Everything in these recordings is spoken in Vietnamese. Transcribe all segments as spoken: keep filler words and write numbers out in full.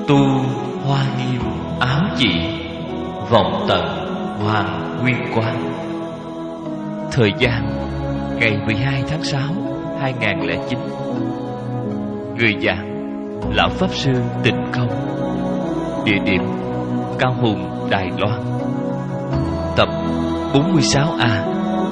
Tu hoa nghiêm áo chỉ, vọng tận hoàng nguyên quang. Thời gian ngày mười hai tháng sáu hai nghìn không trăm lẻ chín. Người giảng Lão Pháp Sư Tịnh Không. Địa điểm Cao Hùng, Đài Loan. Tập bốn mươi sáu A.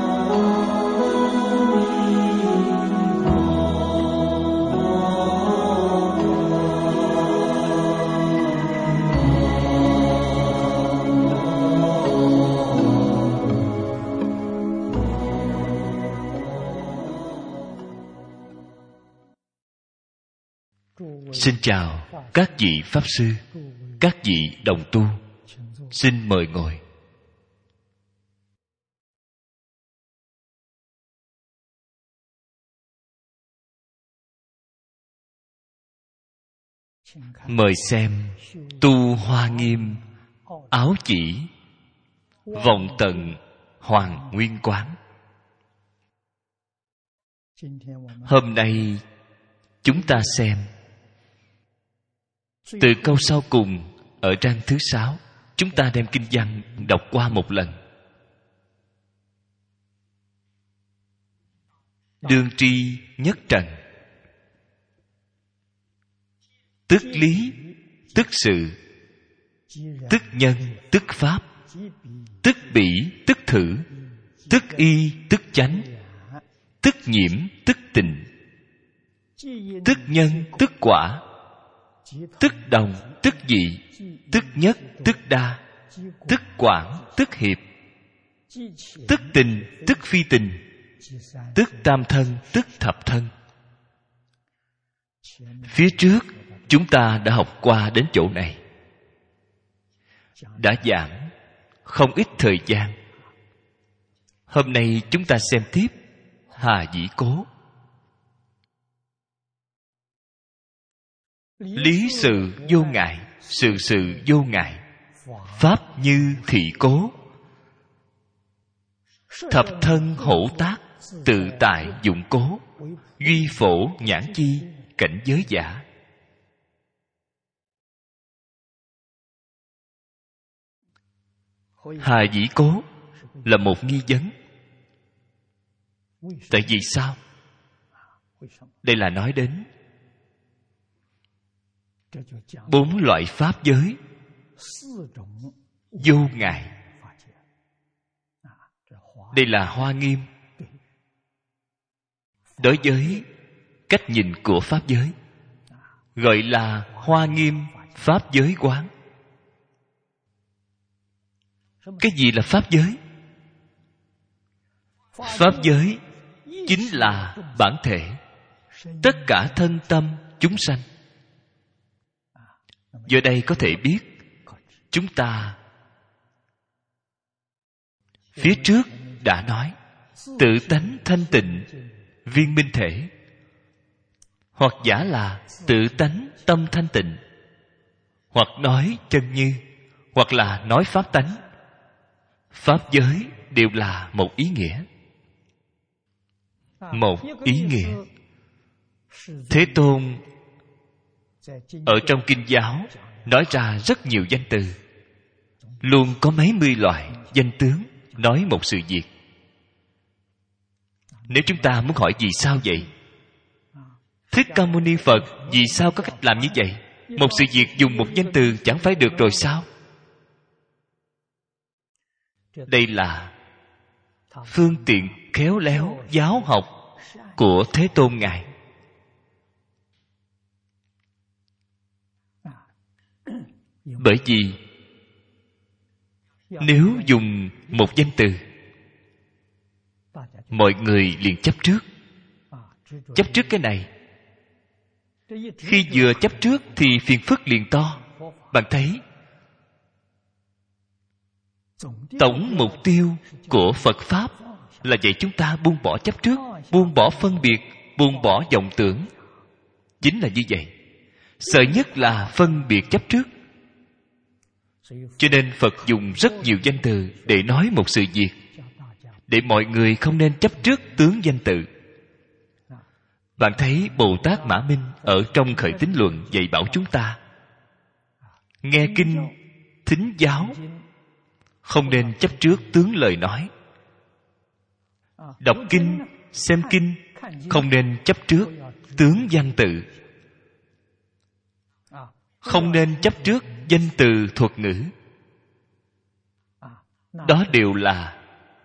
Xin chào các vị Pháp Sư, các vị đồng tu. Xin mời ngồi. Mời xem Tu Hoa Nghiêm áo chỉ, vọng tận hoàng nguyên quán. Hôm nay chúng ta xem từ câu sau cùng ở trang thứ sáu. Chúng ta đem kinh văn đọc qua một lần. Đương tri nhất trần, tức lý, tức sự, tức nhân, tức pháp, tức bỉ, tức thử, tức y, tức chánh, tức nhiễm, tức tình, tức nhân, tức quả, tức đồng, tức dị, tức nhất, tức đa, tức quảng, tức hiệp, tức tình, tức phi tình, tức tam thân, tức thập thân. Phía trước chúng ta đã học qua đến chỗ này, đã giảng không ít thời gian. Hôm nay chúng ta xem tiếp Hà Dĩ Cố. Lý sự vô ngại, sự sự vô ngại, pháp như thị cố, thập thân hổ tác, tự tại dụng cố, duy phổ nhãn chi, cảnh giới giả. Hà Dĩ Cố là một nghi vấn. Tại vì sao? Đây là nói đến bốn loại pháp giới vô ngại. Đây là Hoa Nghiêm đối với cách nhìn của pháp giới, gọi là Hoa Nghiêm pháp giới quán. Cái gì là pháp giới? Pháp giới chính là bản thể tất cả thân tâm chúng sanh. Giờ đây có thể biết chúng ta phía trước đã nói tự tánh thanh tịnh viên minh thể, hoặc giả là tự tánh tâm thanh tịnh, hoặc nói chân như, hoặc là nói pháp tánh. Pháp giới đều là một ý nghĩa. Một ý nghĩa. Thế Tôn ở trong kinh giáo nói ra rất nhiều danh từ, luôn có mấy mươi loại danh tướng nói một sự việc. Nếu chúng ta muốn hỏi vì sao vậy, Thích Ca Mâu Ni Phật vì sao có cách làm như vậy? Một sự việc dùng một danh từ chẳng phải được rồi sao? Đây là phương tiện khéo léo giáo học của Thế Tôn Ngài. Bởi vì nếu dùng một danh từ, mọi người liền chấp trước. Chấp trước cái này, khi vừa chấp trước thì phiền phức liền to. Bạn thấy tổng mục tiêu của Phật Pháp là dạy chúng ta buông bỏ chấp trước, buông bỏ phân biệt, buông bỏ vọng tưởng. Chính là như vậy. Sợ nhất là phân biệt chấp trước. Cho nên Phật dùng rất nhiều danh từ để nói một sự việc, để mọi người không nên chấp trước tướng danh tự. Bạn thấy Bồ Tát Mã Minh ở trong Khởi Tín Luận dạy bảo chúng ta nghe kinh, thính giáo, không nên chấp trước tướng lời nói. Đọc kinh, xem kinh, không nên chấp trước tướng văn tự, không nên chấp trước danh từ thuật ngữ. Đó đều là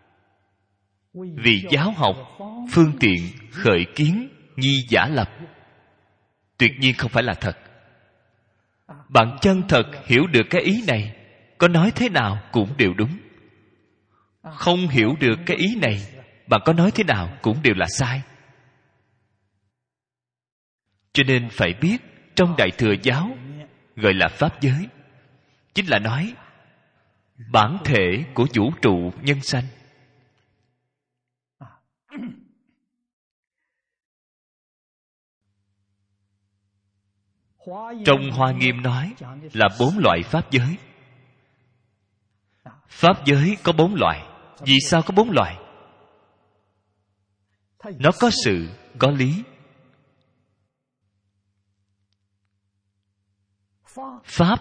vì giáo học phương tiện khởi kiến nhi giả lập, tuyệt nhiên không phải là thật. Bạn chân thật hiểu được cái ý này, có nói thế nào cũng đều đúng. Không hiểu được cái ý này, bạn có nói thế nào cũng đều là sai. Cho nên phải biết, trong Đại Thừa giáo gọi là pháp giới, chính là nói bản thể của vũ trụ nhân sanh. Trong Hoa Nghiêm nói là bốn loại pháp giới. Pháp giới có bốn loại. Vì sao có bốn loại? Nó có sự, có lý. Pháp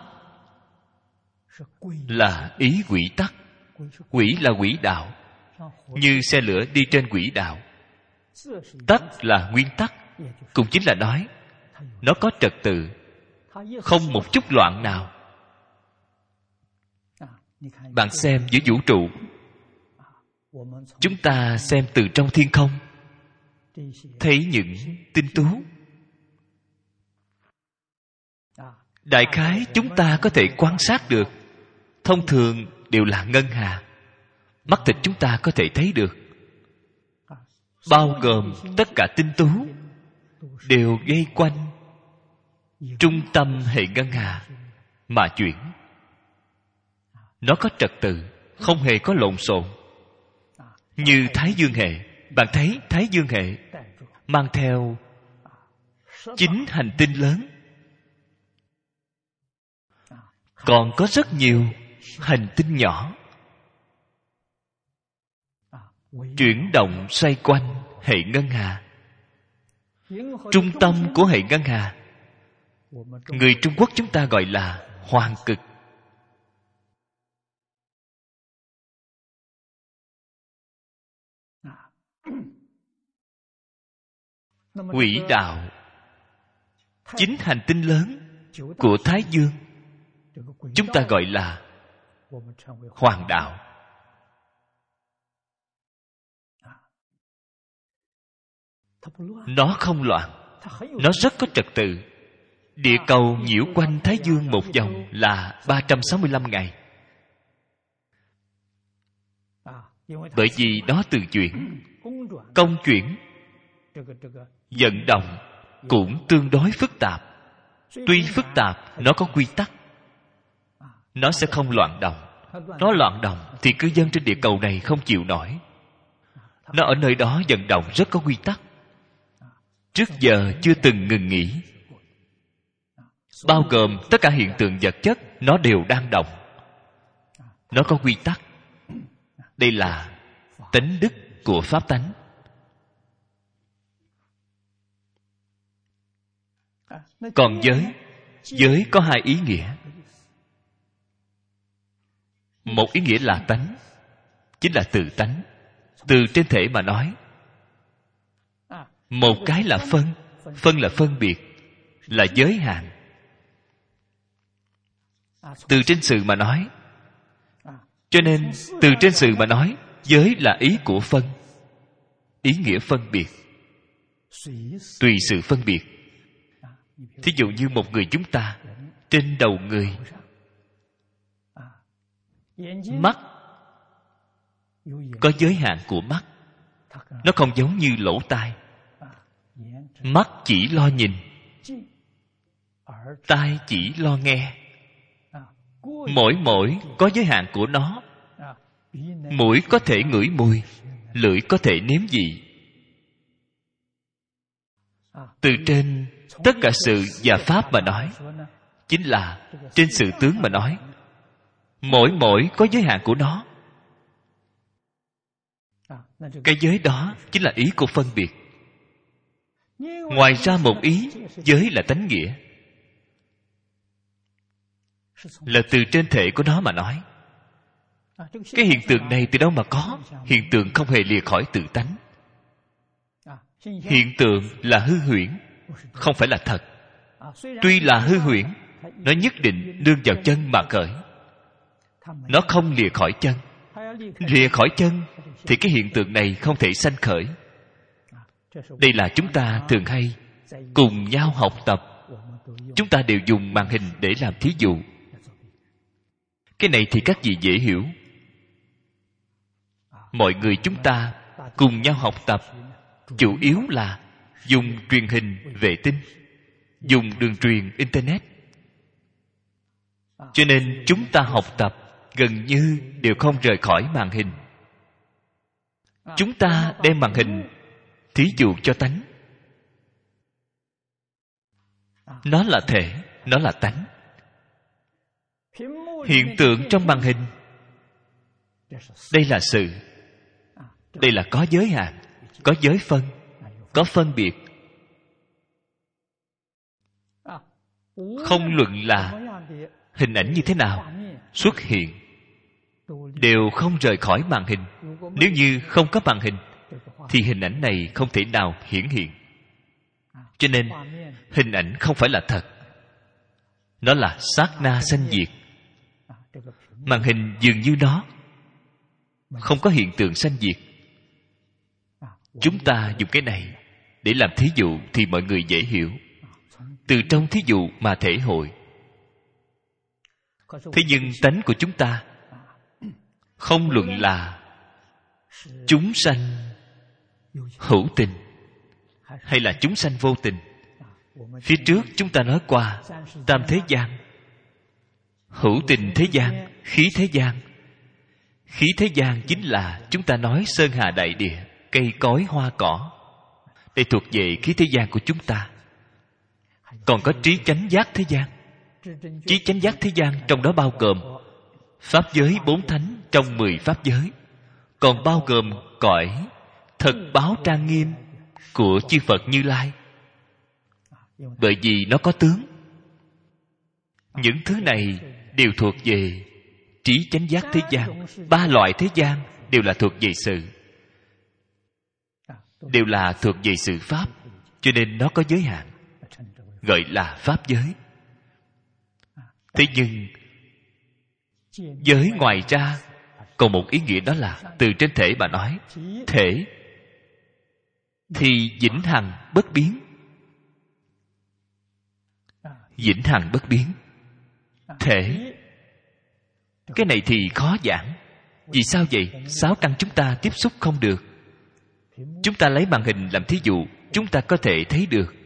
là ý quỹ tắc. Quỹ là quỹ đạo, như xe lửa đi trên quỹ đạo. Tắc là nguyên tắc, cũng chính là nói nó có trật tự, không một chút loạn nào. Bạn xem giữa vũ trụ, chúng ta xem từ trong thiên không, thấy những tinh tú. Đại khái chúng ta có thể quan sát được. Thông thường đều là ngân hà, mắt thịt chúng ta có thể thấy được. Bao gồm tất cả tinh tú đều dây quanh trung tâm hệ ngân hà mà chuyển. Nó có trật tự, không hề có lộn xộn. Như Thái Dương hệ, bạn thấy Thái Dương hệ mang theo chín hành tinh lớn, còn có rất nhiều hành tinh nhỏ chuyển động xoay quanh hệ ngân hà. Trung tâm của hệ ngân hà, người Trung Quốc chúng ta gọi là hoàng cực. Quỹ đạo chín hành tinh lớn của Thái Dương chúng ta gọi là hoàng đạo. Nó không loạn, nó rất có trật tự. Địa cầu nhiễu quanh Thái Dương một vòng là ba trăm sáu mươi lăm ngày. Bởi vì đó từ chuyển, công chuyển, vận động cũng tương đối phức tạp. Tuy phức tạp, nó có quy tắc, nó sẽ không loạn động. Nó loạn động thì cư dân trên địa cầu này không chịu nổi. Nó ở nơi đó vận động rất có quy tắc, trước giờ chưa từng ngừng nghỉ. Bao gồm tất cả hiện tượng vật chất, nó đều đang động. Nó có quy tắc. Đây là tánh đức của pháp tánh. Còn giới, giới có hai ý nghĩa. Một ý nghĩa là tánh, chính là từ tánh, từ trên thể mà nói. Một cái là phân, phân là phân biệt, là giới hạn. Từ trên sự mà nói. Cho nên từ trên sự mà nói, giới là ý của phân, ý nghĩa phân biệt, tùy sự phân biệt. Thí dụ như một người chúng ta, trên đầu người, mắt có giới hạn của mắt. Nó không giống như lỗ tai. Mắt chỉ lo nhìn, tai chỉ lo nghe. Mỗi mỗi có giới hạn của nó. Mũi có thể ngửi mùi, lưỡi có thể nếm vị. Từ trên tất cả sự và pháp mà nói, chính là trên sự tướng mà nói. Mỗi mỗi có giới hạn của nó. Cái giới đó chính là ý của phân biệt. Ngoài ra một ý, giới là tánh nghĩa. là từ trên thể của nó mà nói. Cái hiện tượng này từ đâu mà có? Hiện tượng không hề lìa khỏi tự tánh. Hiện tượng là hư huyễn, không phải là thật. Tuy là hư huyễn, nó nhất định nương vào chân mà khởi. Nó không lìa khỏi chân. Lìa khỏi chân thì cái hiện tượng này không thể sanh khởi. Đây là chúng ta thường hay cùng nhau học tập. Chúng ta đều dùng màn hình để làm thí dụ. Cái này thì các vị dễ hiểu. Mọi người chúng ta cùng nhau học tập, chủ yếu là dùng truyền hình vệ tinh, dùng đường truyền internet. Cho nên chúng ta học tập gần như đều không rời khỏi màn hình. Chúng ta đem màn hình thí dụ cho tánh. Nó là thể, nó là tánh. Hiện tượng trong màn hình, đây là sự. Đây là có giới hạn, có giới phân, có phân biệt. Không luận là hình ảnh như thế nào xuất hiện, đều không rời khỏi màn hình. Nếu như không có màn hình thì hình ảnh này không thể nào hiển hiện. Cho nên hình ảnh không phải là thật. Nó là sát na sanh diệt. Màn hình dường như nó không có hiện tượng sanh diệt. Chúng ta dùng cái này để làm thí dụ thì mọi người dễ hiểu. Từ trong thí dụ mà thể hội. Thế nhưng tánh của chúng ta, không luận là chúng sanh hữu tình hay là chúng sanh vô tình. Phía trước chúng ta nói qua tam thế gian, hữu tình thế gian, khí thế gian. Khí thế gian chính là chúng ta nói sơn hà đại địa, cây cối hoa cỏ. Đây thuộc về khí thế gian của chúng ta. Còn có trí chánh giác thế gian. Trí chánh giác thế gian trong đó bao gồm pháp giới bốn thánh trong mười pháp giới, còn bao gồm cõi thật báo trang nghiêm của chư Phật Như Lai. Bởi vì nó có tướng. Những thứ này đều thuộc về trí chánh giác thế gian. Ba loại thế gian đều là thuộc về sự, đều là thuộc về sự pháp. Cho nên nó có giới hạn, gọi là pháp giới. Thế nhưng giới ngoài ra còn một ý nghĩa, đó là từ trên thể mà nói. Thể thì vĩnh hằng bất biến. Vĩnh hằng bất biến. Thể, cái này thì khó giảng. Vì sao vậy? Sáu căn chúng ta tiếp xúc không được. Chúng ta lấy màn hình làm thí dụ, chúng ta có thể thấy được.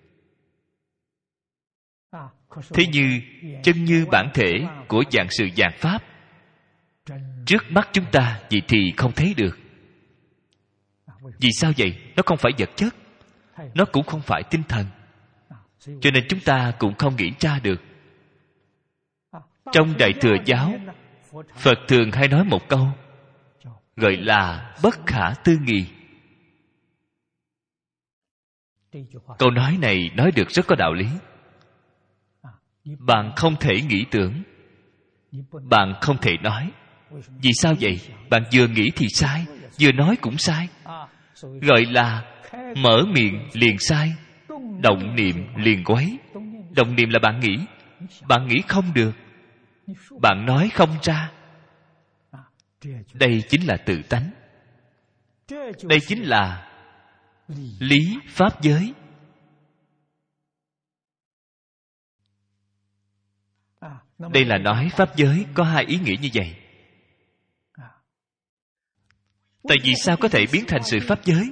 Thế như chân như bản thể của dạng sự dạng pháp, trước mắt chúng ta vậy thì không thấy được. Vì sao vậy? Nó không phải vật chất, nó cũng không phải tinh thần. Cho nên chúng ta cũng không nghĩ ra được. Trong Đại Thừa Giáo, Phật thường hay nói một câu gọi là bất khả tư nghị. Câu nói này nói được rất có đạo lý. Bạn không thể nghĩ tưởng, bạn không thể nói. Vì sao vậy? Bạn vừa nghĩ thì sai, vừa nói cũng sai. Gọi là mở miệng liền sai, động niệm liền quấy. Động niệm là bạn nghĩ, bạn nghĩ không được, bạn nói không ra. Đây chính là tự tánh. Đây chính là lý pháp giới. Đây là nói pháp giới có hai ý nghĩa như vậy. Tại vì sao có thể biến thành sự pháp giới?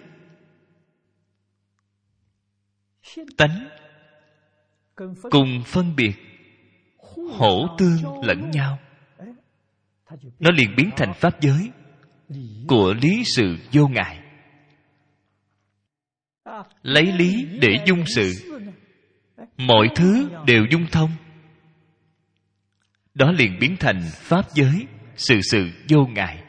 Tánh cùng phân biệt, hỗ tương lẫn nhau, nó liền biến thành pháp giới của lý sự vô ngại. Lấy lý để dung sự, mọi thứ đều dung thông, đó liền biến thành pháp giới sự sự vô ngại.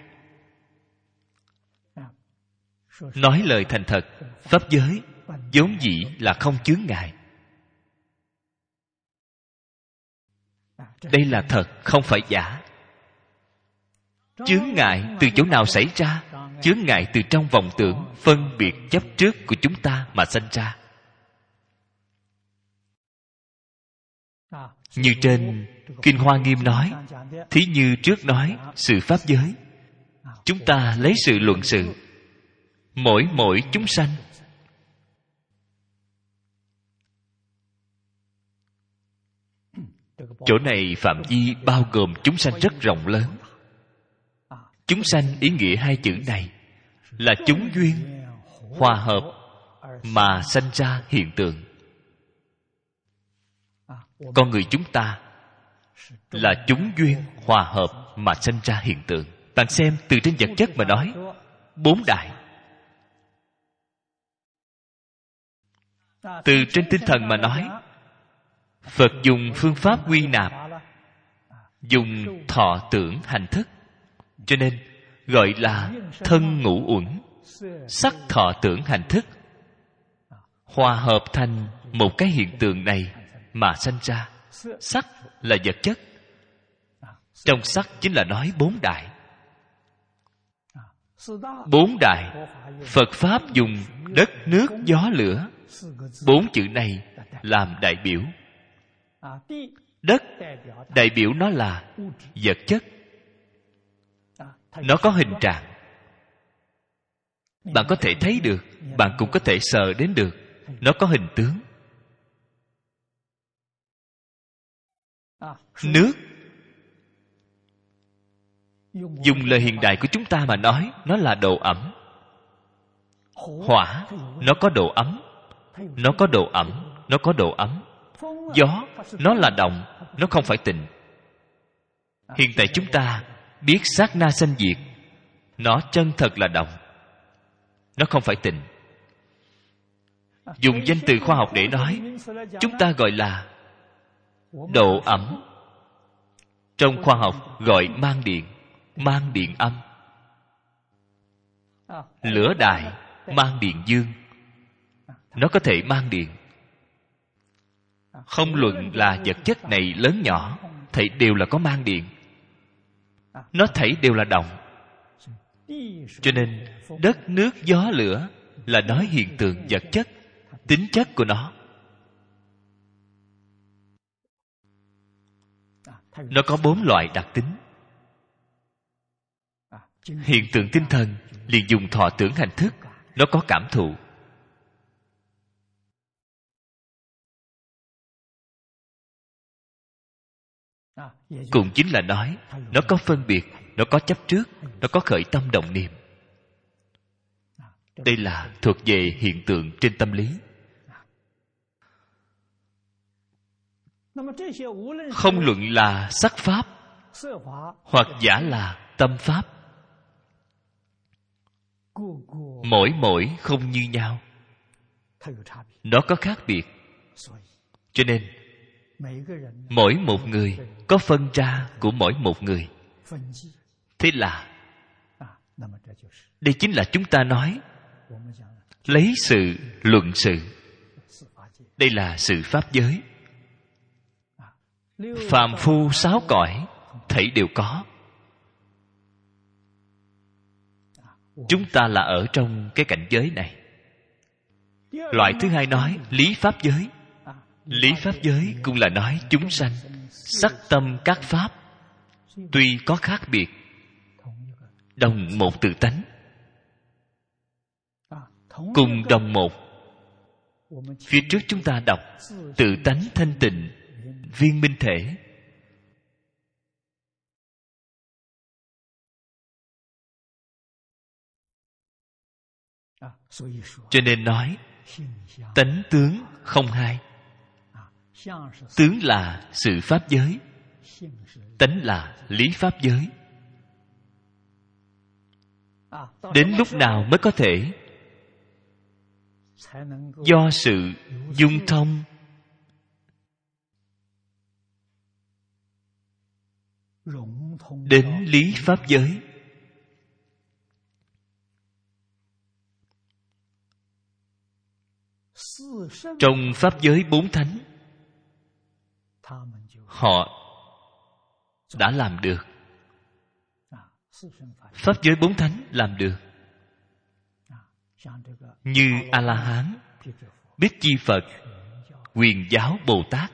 Nói lời thành thật, pháp giới vốn dĩ là không chướng ngại. Đây là thật, không phải giả. Chướng ngại từ chỗ nào xảy ra? Chướng ngại từ trong vọng tưởng phân biệt chấp trước của chúng ta mà sanh ra. Như trên Kinh Hoa Nghiêm nói, thí như trước nói sự pháp giới, chúng ta lấy sự luận sự mỗi mỗi chúng sanh. Chỗ này phạm vi bao gồm chúng sanh rất rộng lớn. Chúng sanh ý nghĩa hai chữ này là chúng duyên hòa hợp mà sanh ra hiện tượng. Con người chúng ta là chúng duyên hòa hợp mà sanh ra hiện tượng. Bạn xem, từ trên vật chất mà nói, bốn đại. Từ trên tinh thần mà nói, Phật dùng phương pháp quy nạp, dùng thọ tưởng hành thức, cho nên gọi là thân ngũ uẩn, sắc thọ tưởng hành thức hòa hợp thành một cái hiện tượng này mà sanh ra. Sắc là vật chất, trong sắc chính là nói bốn đại. Bốn đại, Phật Pháp dùng đất, nước, gió, lửa, bốn chữ này làm đại biểu. Đất đại biểu nó là vật chất, nó có hình trạng, bạn có thể thấy được, bạn cũng có thể sờ đến được, nó có hình tướng. Nước, dùng lời hiện đại của chúng ta mà nói, nó là độ ẩm. Hỏa, nó có độ ấm, nó có độ ẩm, nó có độ ấm. Gió, nó là động, nó không phải tịnh. Hiện tại chúng ta biết sát na sanh diệt, nó chân thật là động, nó không phải tịnh. Dùng danh từ khoa học để nói, chúng ta gọi là độ ẩm. Trong khoa học gọi mang điện, mang điện âm. Lửa đại mang điện dương, nó có thể mang điện. Không luận là vật chất này lớn nhỏ, thảy đều là có mang điện, nó thảy đều là động. Cho nên đất, nước, gió, lửa là nói hiện tượng vật chất, tính chất của nó. Nó có bốn loại đặc tính. Hiện tượng tinh thần liền dùng thọ tưởng hành thức, nó có cảm thụ. Cũng chính là nói nó có phân biệt, nó có chấp trước, nó có khởi tâm động niệm. Đây là thuộc về hiện tượng trên tâm lý. Không luận là sắc pháp hoặc giả là tâm pháp, mỗi mỗi không như nhau, nó có khác biệt. Cho nên mỗi một người có phân ra của mỗi một người. Thế là đây chính là chúng ta nói lấy sự luận sự. Đây là sự pháp giới. Phàm phu sáu cõi thảy đều có. Chúng ta là ở trong cái cảnh giới này. Loại thứ hai nói lý pháp giới. Lý pháp giới cũng là nói chúng sanh sắc tâm các pháp tuy có khác biệt, đồng một tự tánh, cùng đồng một. Phía trước chúng ta đọc tự tánh thanh tịnh, viên minh thể. Cho nên nói tánh tướng không hai. Tướng là sự pháp giới, tánh là lý pháp giới. Đến lúc nào mới có thể do sự dung thông đến lý pháp giới? Trong pháp giới bốn thánh, họ đã làm được. Pháp giới bốn thánh làm được. Như A-la-hán, Bích Chi Phật, Quyền Giáo Bồ Tát.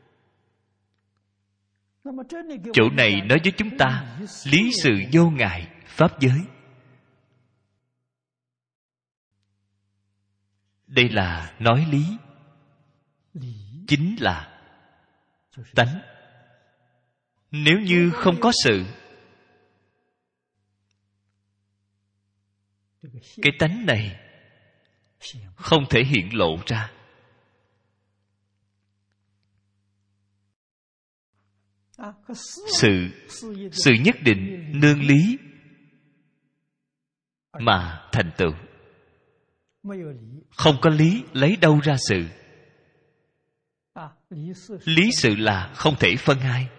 Chỗ này nói với chúng ta lý sự vô ngại pháp giới. Đây là nói lý, chính là tánh. Nếu như không có sự, cái tánh này không thể hiện lộ ra. Sự Sự nhất định nương lý mà thành tựu. Không có lý, lấy đâu ra sự? Lý sự là không thể phân hai.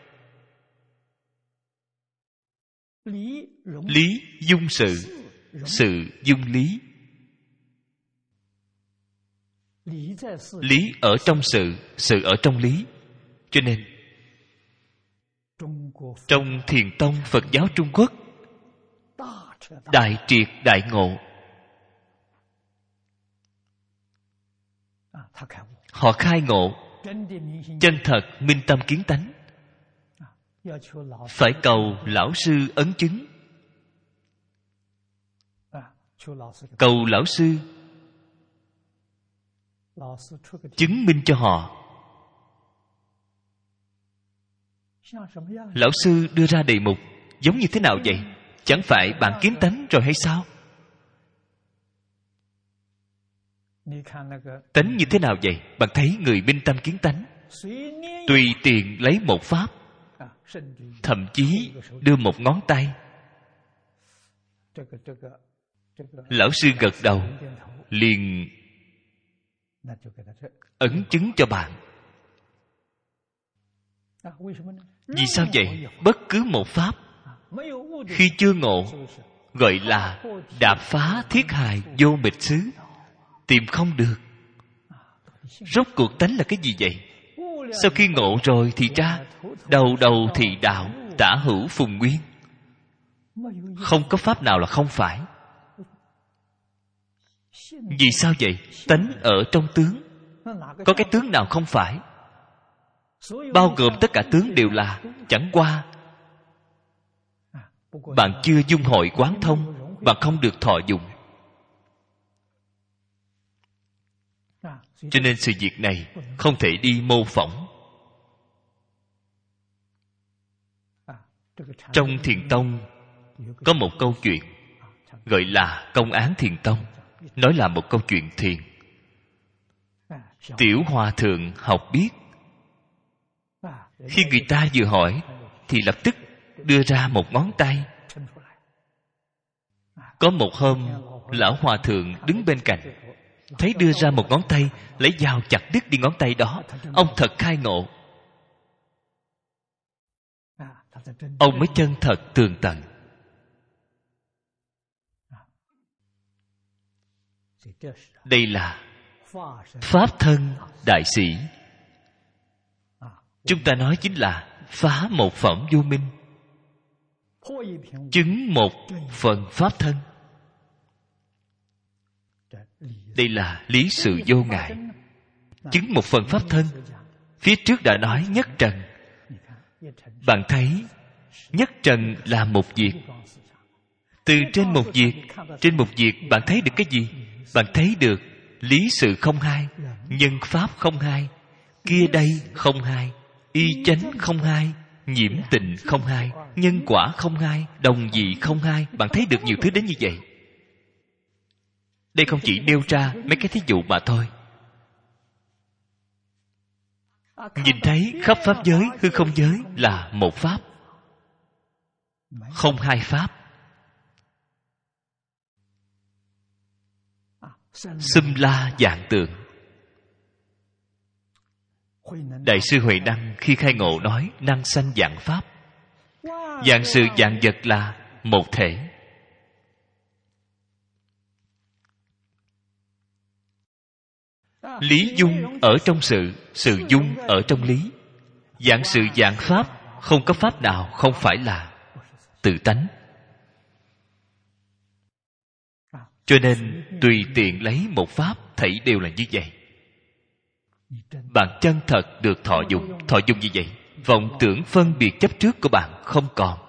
Lý dung sự, sự dung lý. Lý ở trong sự, sự ở trong lý. Cho nên trong Thiền tông Phật giáo Trung Quốc, đại triệt đại ngộ, họ khai ngộ chân thật minh tâm kiến tánh. Phải cầu lão sư ấn chứng, cầu lão sư chứng minh cho họ. Lão sư đưa ra đề mục giống như thế nào vậy? Chẳng phải bạn kiến tánh rồi hay sao? Tánh như thế nào vậy? Bạn thấy người minh tâm kiến tánh, tùy tiện lấy một pháp, thậm chí đưa một ngón tay. Lão sư gật đầu, liền ấn chứng cho bạn. Vì sao vậy? Bất cứ một pháp khi chưa ngộ gọi là đạp phá thiết hài vô mịch xứ, tìm không được. Rốt cuộc tánh là cái gì vậy? Sau khi ngộ rồi thì ra đầu đầu thì đạo, tả hữu phùng nguyên. Không có pháp nào là không phải. Vì sao vậy? Tánh ở trong tướng, có cái tướng nào không phải? Bao gồm tất cả tướng đều là. Chẳng qua bạn chưa dung hội quán thông, bạn không được thọ dụng. Cho nên sự việc này không thể đi mô phỏng. Trong Thiền tông có một câu chuyện gọi là công án Thiền tông, nói là một câu chuyện thiền. Tiểu hòa thượng học biết, khi người ta vừa hỏi thì lập tức đưa ra một ngón tay. Có một hôm, lão hòa thượng đứng bên cạnh, thấy đưa ra một ngón tay, lấy dao chặt đứt đi ngón tay đó. Ông thật khai ngộ. Ông mới chân thật tường tận. Đây là pháp thân đại sĩ. Chúng ta nói chính là phá một phẩm vô minh, chứng một phần pháp thân. Đây là lý sự vô ngại. Chứng một phần pháp thân. Phía trước đã nói nhất trần. Bạn thấy nhất trần là một việc. Từ trên một việc, trên một việc bạn thấy được cái gì? Bạn thấy được lý sự không hai, nhân pháp không hai, kia đây không hai, y chánh không hai, nhiễm tịnh không hai, nhân quả không hai, đồng dị không hai. Bạn thấy được nhiều thứ đến như vậy. Đây không chỉ nêu ra mấy cái thí dụ mà thôi. Nhìn thấy khắp pháp giới, hư không giới là một pháp, không hai pháp. Xâm la vạn tượng. Đại sư Huệ Năng khi khai ngộ nói năng sanh vạn pháp. Vạn sự vạn vật là một thể. Lý dung ở trong sự, sự dung ở trong lý. Vạn sự vạn pháp không có pháp nào không phải là tự tánh. Cho nên tùy tiện lấy một pháp, thảy đều là như vậy. Bạn chân thật được thọ dụng. Thọ dụng như vậy, vọng tưởng phân biệt chấp trước của bạn không còn.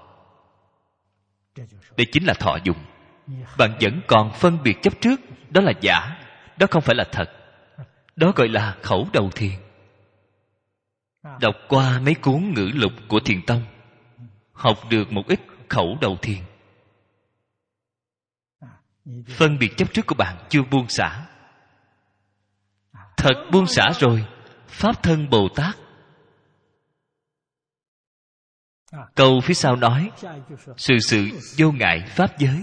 Đây chính là thọ dụng. Bạn vẫn còn phân biệt chấp trước, đó là giả, đó không phải là thật. Đó gọi là khẩu đầu thiền. Đọc qua mấy cuốn ngữ lục của Thiền Tông, học được một ít khẩu đầu thiền. Phân biệt chấp trước của bạn chưa buông xả. Thật buông xả rồi, Pháp thân Bồ Tát. Câu phía sau nói sự sự vô ngại pháp giới.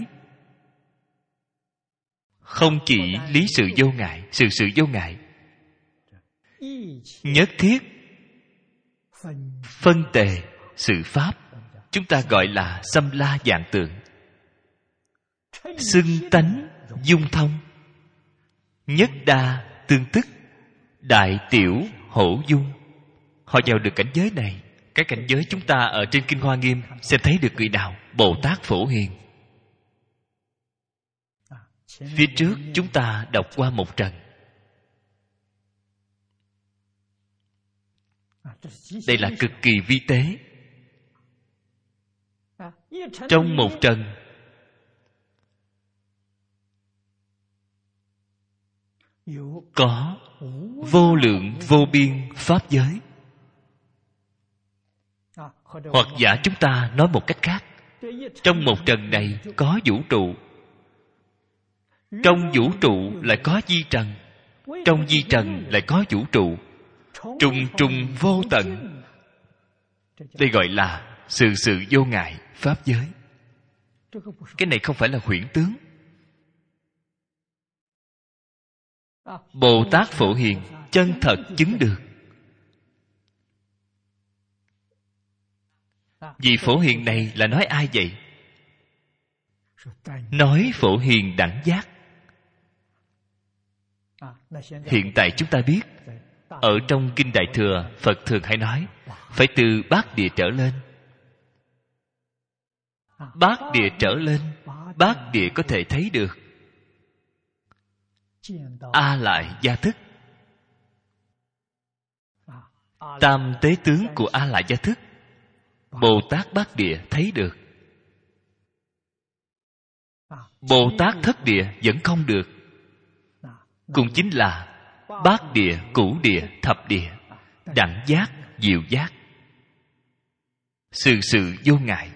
Không chỉ lý sự vô ngại, sự sự vô ngại, nhất thiết phân tề sự pháp. Chúng ta gọi là xâm la vạn tượng, xưng tánh dung thông, nhất đa tương tức, đại tiểu hổ dung. Họ vào được cảnh giới này. Cái cảnh giới chúng ta ở trên Kinh Hoa Nghiêm sẽ thấy được người nào? Bồ Tát Phổ Hiền. Phía trước chúng ta đọc qua một trần. Đây là cực kỳ vi tế. Trong một trần có vô lượng vô biên pháp giới. Hoặc giả chúng ta nói một cách khác, trong một trần này có vũ trụ. Trong vũ trụ lại có vi trần. Trong vi trần lại có vũ trụ. Trùng trùng vô tận. Đây gọi là sự sự vô ngại pháp giới. Cái này không phải là huyễn tướng. Bồ Tát Phổ Hiền chân thật chứng được. Vị Phổ Hiền này là nói ai vậy? Nói Phổ Hiền đẳng giác. Hiện tại chúng ta biết, ở trong Kinh Đại Thừa, Phật thường hay nói phải từ bát địa trở lên. Bát địa trở lên, bát địa có thể thấy được A Lại Gia Thức. Tam tế tướng của A Lại Gia Thức, Bồ Tát Bát Địa thấy được. Bồ Tát Thất Địa vẫn không được. Cũng chính là bát địa, cửu địa, thập địa, đẳng giác, diệu giác, sự sự vô ngại.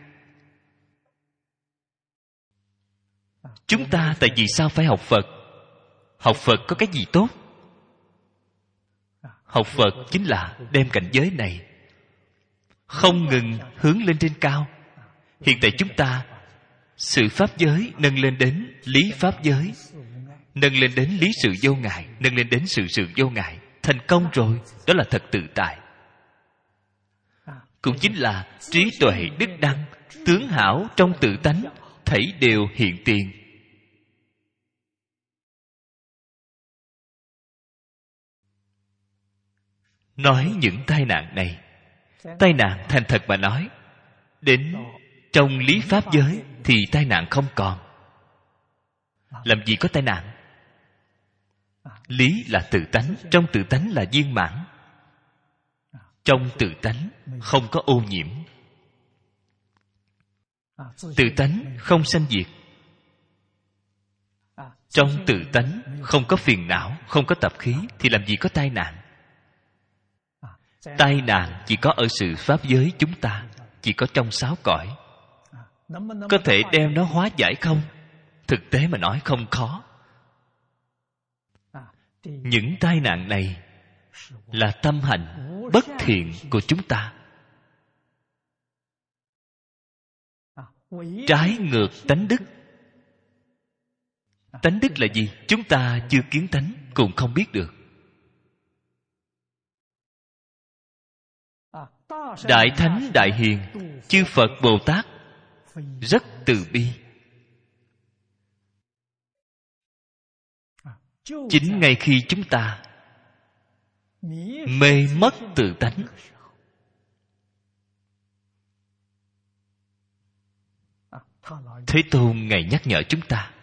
Chúng ta tại vì sao phải học Phật? Học Phật có cái gì tốt? Học Phật chính là đem cảnh giới này không ngừng hướng lên trên cao. Hiện tại chúng ta sự pháp giới nâng lên đến lý pháp giới, nâng lên đến lý sự vô ngại, nâng lên đến sự sự vô ngại. Thành công rồi, đó là thật tự tại. Cũng chính là trí tuệ đức đăng, tướng hảo trong tự tánh, thảy đều hiện tiền. Nói những tai nạn này, tai nạn thành thật mà nói, đến trong lý pháp giới thì tai nạn không còn. Làm gì có tai nạn? Lý là tự tánh, trong tự tánh là viên mãn. Trong tự tánh không có ô nhiễm. Tự tánh không sanh diệt. Trong tự tánh không có phiền não, không có tập khí, thì làm gì có tai nạn? Tai nạn chỉ có ở sự pháp giới chúng ta, chỉ có trong sáu cõi. Có thể đem nó hóa giải không? Thực tế mà nói không khó. Những tai nạn này là tâm hành bất thiện của chúng ta, trái ngược tánh đức. Tánh đức là gì? Chúng ta chưa kiến tánh, cũng không biết được. Đại Thánh Đại Hiền chư Phật Bồ Tát rất từ bi. Chính ngay khi chúng ta mê mất tự tánh, Thế Tôn Ngài nhắc nhở chúng ta,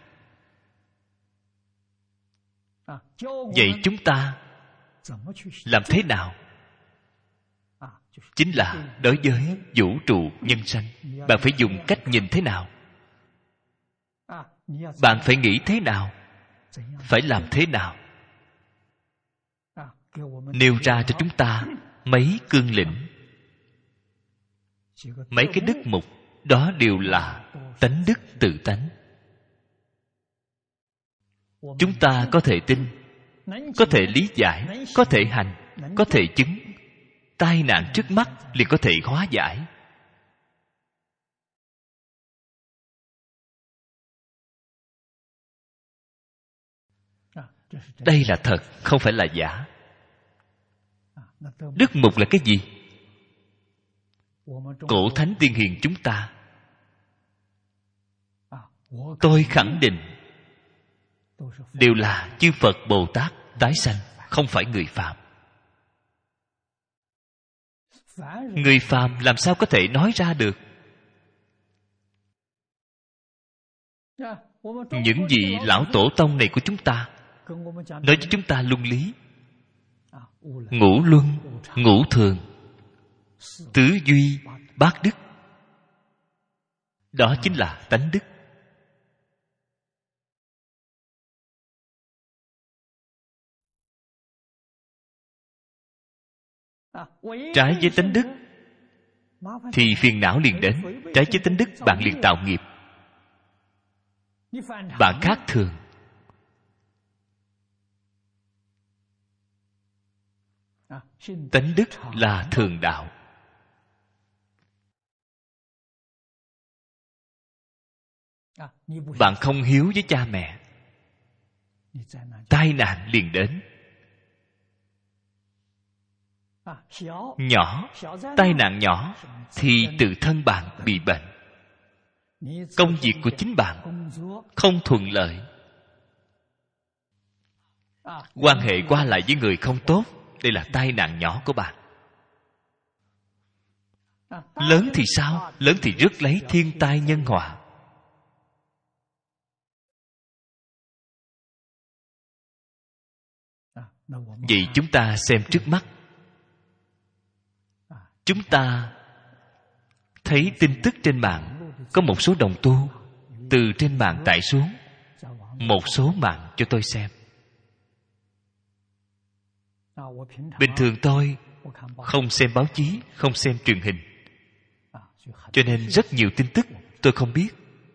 vậy chúng ta làm thế nào? Chính là đối với vũ trụ nhân sanh, bạn phải dùng cách nhìn thế nào? Bạn phải nghĩ thế nào? Phải làm thế nào? Nêu ra cho chúng ta mấy cương lĩnh, mấy cái đức mục. Đó đều là tánh đức tự tánh. Chúng ta có thể tin, có thể lý giải, có thể hành, có thể chứng. Tai nạn trước mắt liền có thể hóa giải. Đây là thật, không phải là giả. Đức mục là cái gì? Cổ thánh tiên hiền chúng ta, tôi khẳng định, đều là chư Phật Bồ Tát tái sanh, không phải người phàm. Người phàm làm sao có thể nói ra được? Những vị lão tổ tông này của chúng ta nói cho chúng ta luân lý: ngũ luân, ngũ thường, tứ duy, bát đức. Đó chính là tánh đức. Trái với tánh đức thì phiền não liền đến. Trái với tánh đức bạn liền tạo nghiệp. Bạn khác thường. Tánh đức là thường đạo. Bạn không hiếu với cha mẹ, tai nạn liền đến. Nhỏ, tai nạn nhỏ thì tự thân bạn bị bệnh. Công việc của chính bạn không thuận lợi. Quan hệ qua lại với người không tốt. Đây là tai nạn nhỏ của bạn. Lớn thì sao? Lớn thì rước lấy thiên tai nhân họa. Vậy chúng ta xem trước mắt. Chúng ta thấy tin tức trên mạng, có một số đồng tu từ trên mạng tải xuống một số mạng cho tôi xem. Bình thường tôi không xem báo chí, không xem truyền hình, cho nên rất nhiều tin tức tôi không biết.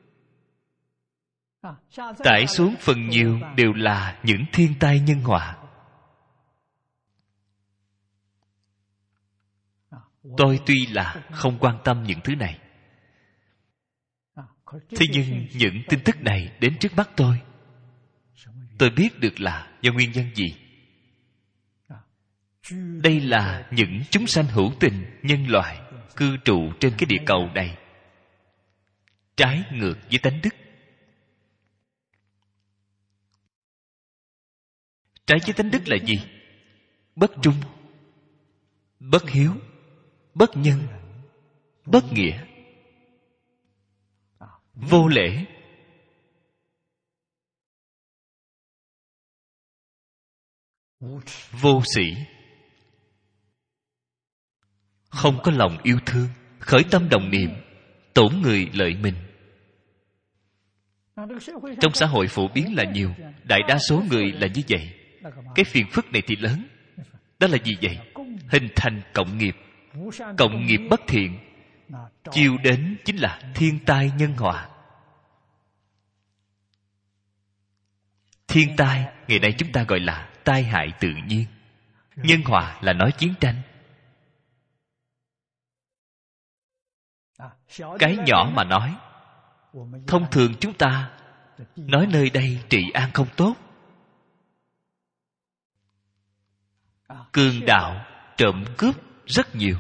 Tải xuống phần nhiều đều là những thiên tai nhân họa. Tôi tuy là không quan tâm những thứ này, thế nhưng những tin tức này đến trước mắt tôi, tôi biết được là do nguyên nhân gì. Đây là những chúng sanh hữu tình nhân loại cư trụ trên cái địa cầu này, trái ngược với tánh đức. Trái với tánh đức là gì? Bất trung, bất hiếu, bất nhân, bất nghĩa, vô lễ, vô sĩ, không có lòng yêu thương, khởi tâm đồng niệm, tổn người lợi mình. Trong xã hội phổ biến là nhiều, đại đa số người là như vậy. Cái phiền phức này thì lớn. Đó là gì vậy? Hình thành cộng nghiệp. Cộng nghiệp bất thiện, chiêu đến chính là thiên tai nhân họa. Thiên tai ngày nay chúng ta gọi là tai hại tự nhiên. Nhân họa là nói chiến tranh. Cái nhỏ mà nói, thông thường chúng ta nói nơi đây trị an không tốt, cường đạo, trộm cướp rất nhiều.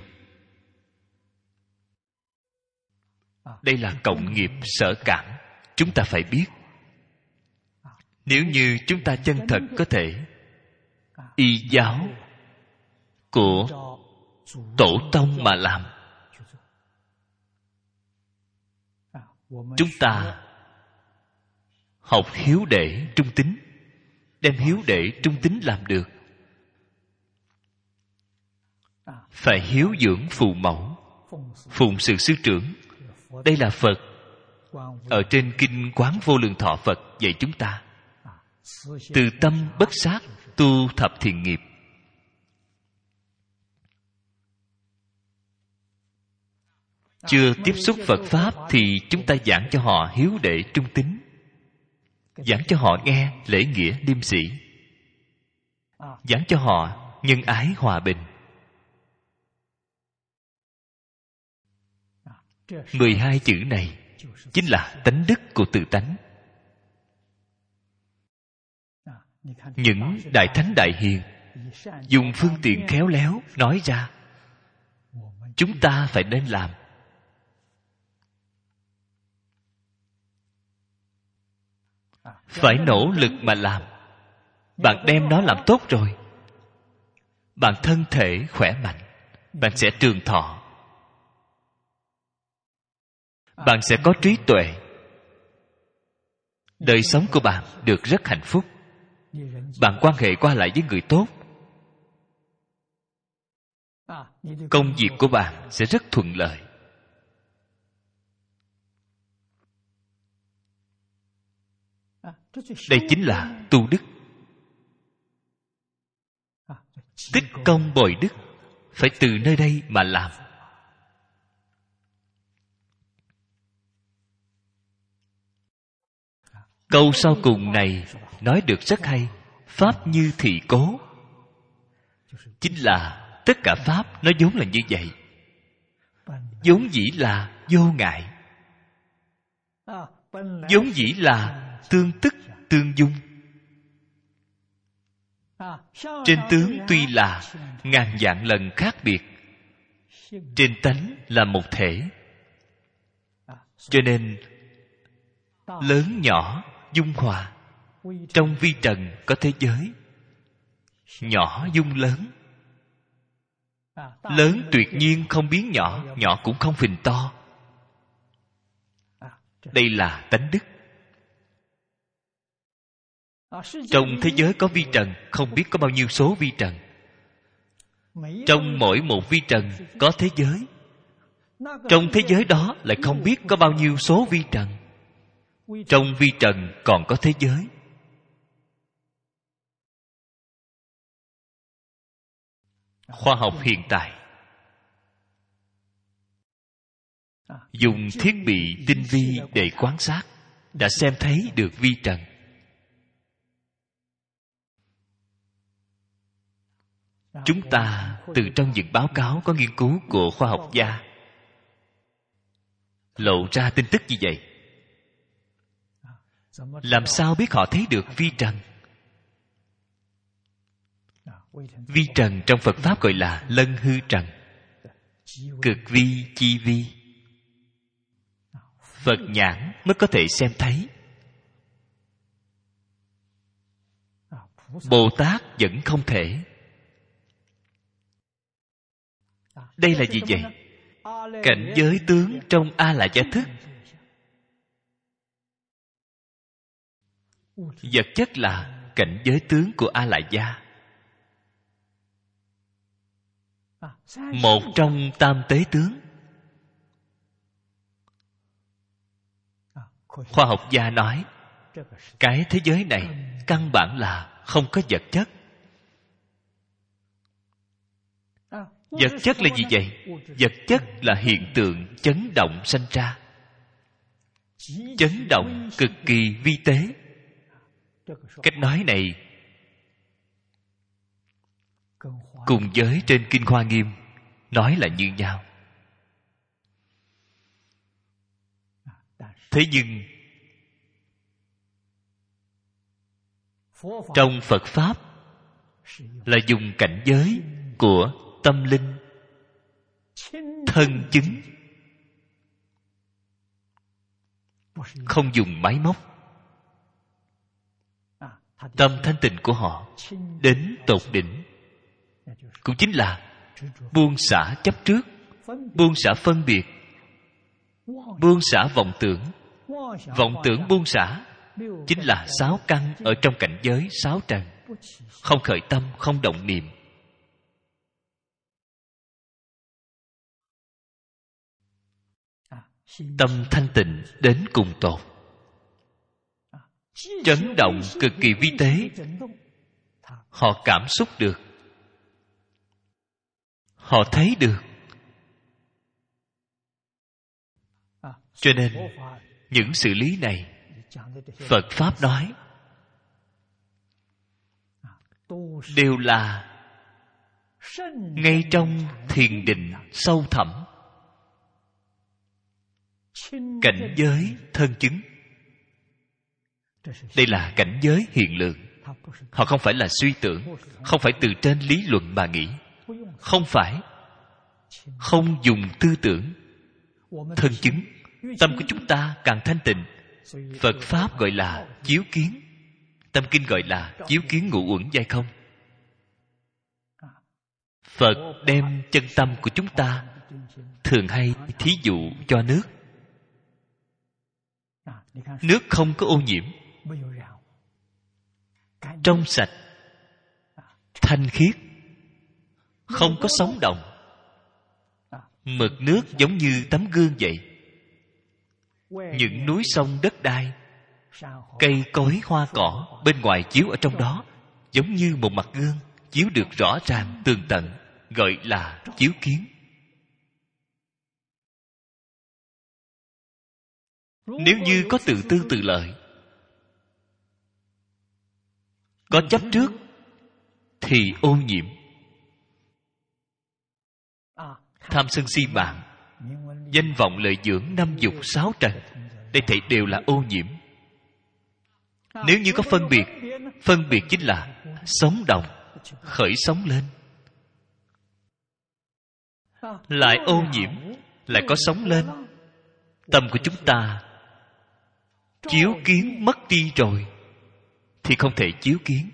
Đây là cộng nghiệp sở cảm. Chúng ta phải biết, nếu như chúng ta chân thật có thể y giáo của tổ tông mà làm, chúng ta học hiếu để trung tín, đem hiếu để trung tín làm được. Phải hiếu dưỡng phụ mẫu, phụng sự sư trưởng. Đây là Phật ở trên kinh Quán Vô Lượng Thọ Phật dạy chúng ta. Từ tâm bất sát tu thập thiện nghiệp. Chưa tiếp xúc Phật Pháp thì chúng ta giảng cho họ hiếu đệ trung tín, giảng cho họ nghe lễ nghĩa liêm sĩ, giảng cho họ nhân ái hòa bình. Mười hai chữ này chính là tánh đức của tự tánh. Những đại thánh đại hiền dùng phương tiện khéo léo nói ra, chúng ta phải nên làm. Phải nỗ lực mà làm. Bạn đem nó làm tốt rồi, bạn thân thể khỏe mạnh, bạn sẽ trường thọ, bạn sẽ có trí tuệ, đời sống của bạn được rất hạnh phúc. Bạn quan hệ qua lại với người tốt, công việc của bạn sẽ rất thuận lợi. Đây chính là tu đức. Tích công bồi đức, phải từ nơi đây mà làm. Câu sau cùng này nói được rất hay. Pháp như thị cố. Chính là tất cả Pháp nó vốn là như vậy, vốn dĩ là vô ngại, vốn dĩ là tương tức tương dung. Trên tướng tuy là ngàn vạn lần khác biệt, trên tánh là một thể. Cho nên lớn nhỏ dung hòa. Trong vi trần có thế giới, nhỏ dung lớn. Lớn tuyệt nhiên không biến nhỏ, nhỏ cũng không phình to. Đây là tánh đức. Trong thế giới có vi trần, không biết có bao nhiêu số vi trần. Trong mỗi một vi trần có thế giới, trong thế giới đó lại không biết có bao nhiêu số vi trần. Trong vi trần còn có thế giới. Khoa học hiện tại dùng thiết bị tinh vi để quan sát, đã xem thấy được vi trần. Chúng ta từ trong những báo cáo có nghiên cứu của khoa học gia lộ ra tin tức như vậy. Làm sao biết họ thấy được vi trần? Vi trần trong Phật Pháp gọi là lân hư trần, cực vi chi vi. Phật nhãn mới có thể xem thấy. Bồ Tát vẫn không thể. Đây là gì vậy? Cảnh giới tướng trong A La Gia thức. Vật chất là cảnh giới tướng của A La Gia. Một trong tam tế tướng. Khoa học gia nói cái thế giới này căn bản là không có vật chất. Vật chất là gì vậy? Vật chất là hiện tượng chấn động sanh ra. Chấn động cực kỳ vi tế. Cách nói này cùng với trên Kinh Hoa Nghiêm nói là như nhau. Thế nhưng trong Phật Pháp là dùng cảnh giới của tâm linh thân chứng, không dùng máy móc. Tâm thanh tịnh của họ đến tột đỉnh, cũng chính là buông xả chấp trước, buông xả phân biệt, buông xả vọng tưởng, Vọng tưởng buông xả chính là sáu căn ở trong cảnh giới sáu trần. Không khởi tâm, không động niệm. Tâm thanh tịnh đến cùng tột. Chấn động cực kỳ vi tế. Họ cảm xúc được, họ thấy được. Cho nên những sự lý này Phật Pháp nói đều là ngay trong thiền định sâu thẳm, cảnh giới thân chứng. Đây là cảnh giới hiện lượng. Họ không phải là suy tưởng, không phải từ trên lý luận mà nghĩ, không phải không dùng tư tưởng. Thân chứng. Tâm của chúng ta càng thanh tịnh. Phật Pháp gọi là chiếu kiến. Tâm Kinh gọi là chiếu kiến ngũ uẩn giai không. Phật đem chân tâm của chúng ta thường hay thí dụ cho nước. Nước không có ô nhiễm, trong sạch, thanh khiết, không có sóng động. Mực nước giống như tấm gương vậy. Những núi sông đất đai, cây cối hoa cỏ bên ngoài chiếu ở trong đó, giống như một mặt gương, chiếu được rõ ràng tường tận, gọi là chiếu kiến. Nếu như có tự tư tự lợi, có chấp trước, thì ô nhiễm. Tham sân si mạng, danh vọng lợi dưỡng, năm dục sáu trần, đây thảy đều là ô nhiễm. Nếu như có phân biệt, phân biệt chính là sống động, khởi sống lên. Lại ô nhiễm, lại có sống lên. Tâm của chúng ta chiếu kiến mất đi rồi thì không thể chiếu kiến.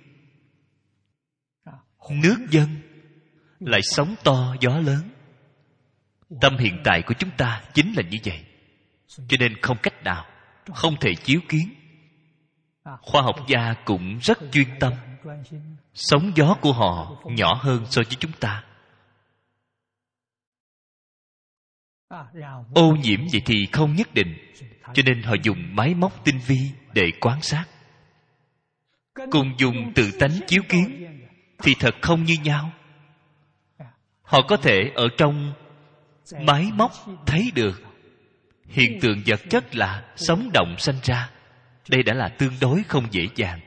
Nước dân lại sóng to gió lớn. Tâm hiện tại của chúng ta chính là như vậy. Cho nên không cách nào, không thể chiếu kiến. Khoa học gia cũng rất chuyên tâm. Sóng gió của họ nhỏ hơn so với chúng ta. Ô nhiễm vậy thì không nhất định. Cho nên họ dùng máy móc tinh vi để quan sát. Cùng dùng tự tánh chiếu kiến thì thật không như nhau. Họ có thể ở trong máy móc thấy được hiện tượng vật chất là sống động sanh ra. Đây đã là tương đối không dễ dàng.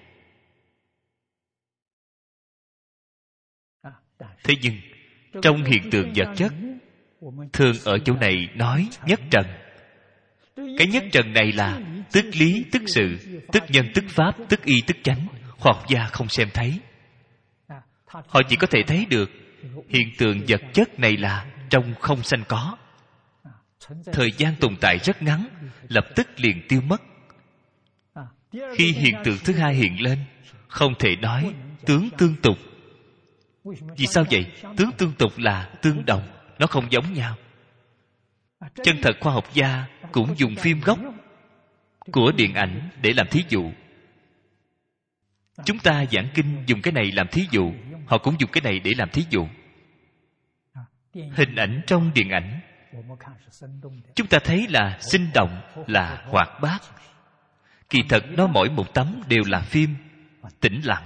Thế nhưng trong hiện tượng vật chất, thường ở chỗ này nói nhất trần. Cái nhất trần này là tức lý, tức sự, tức nhân, tức pháp, tức y, tức chánh. Khoa học gia không xem thấy. Họ chỉ có thể thấy được hiện tượng vật chất này là trong không sanh có. Thời gian tồn tại rất ngắn, lập tức liền tiêu mất. Khi hiện tượng thứ hai hiện lên, không thể nói tướng tương tục. Vì sao vậy? Tướng tương tục là tương đồng, nó không giống nhau. Chân thật khoa học gia cũng dùng phim gốc của điện ảnh để làm thí dụ. Chúng ta giảng kinh dùng cái này làm thí dụ, họ cũng dùng cái này để làm thí dụ. Hình ảnh trong điện ảnh chúng ta thấy là sinh động, là hoạt bát. Kỳ thật nó mỗi một tấm đều là phim tĩnh lặng.